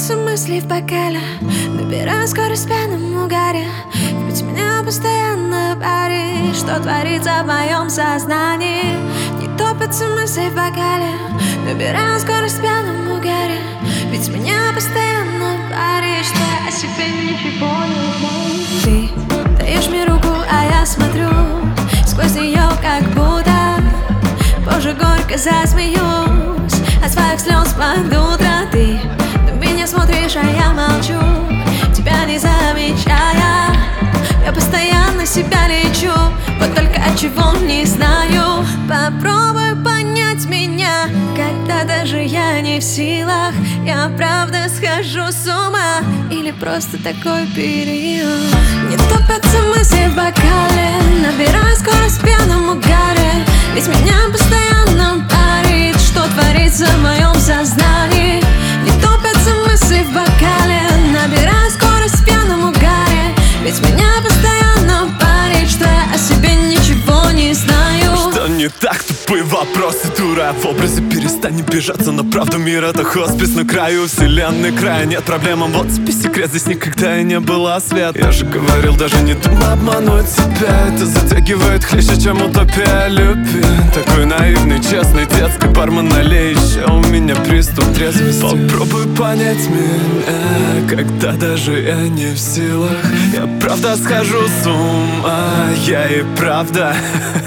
топятся мысли в бокале, набираю скорость в пьяном угаре. Ведь меня постоянно парит, что творится в моем сознании. Не топятся мысли в бокале, набираю скорость в пьяном угаре. Ведь меня постоянно парит, что я о себе ничего не знаю. Ты даешь мне руку, а я смотрю сквозь нее, как будто позже горько засмеюсь от своих слез под утро. Ты на меня смотришь, а я молчу, тебя не замечая. Я постоянно себя лечу, вот только от чего не знаю. Попробуй понять меня, когда даже я не в силах. Я правда схожу с ума или просто такой период? Не топятся мысли в бокале, набираю скорость в пьяном угаре. Ведь меня постоянно парит, что творится в моем сознании. Не топятся мысли в бокале, набираю скорость в пьяном угаре. Ведь меня постоянно парит, что я о себе ничего не знаю. Что не так? Тупые вопросы, дура. В образе перестань бежаться, но правду мир — это хоспис на краю вселенной. Края нет проблемам, вот тебе секрет. Здесь никогда и не было света. Я же говорил, даже не думай обмануть себя. Это затягивает хлеще, чем утопия любви. Такой наивный, честный, детский бармен, налей еще. У меня приступ трезвости. Попробуй понять меня, когда даже я не в силах. Я правда схожу с ума, я и правда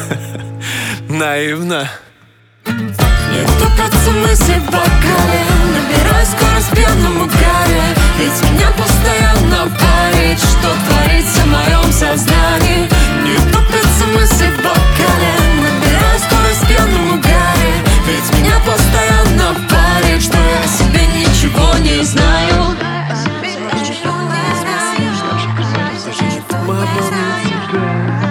наивно. Не топятся мысли в бокале, набираю скорость в пьяном угаре. Ведь меня постоянно парит, что творится в моем сознании. Не топятся мысли в бокале, набираю скорость в пьяном угаре. Ведь меня постоянно парит, что я о себе ничего не знаю. Мы обманываем себя.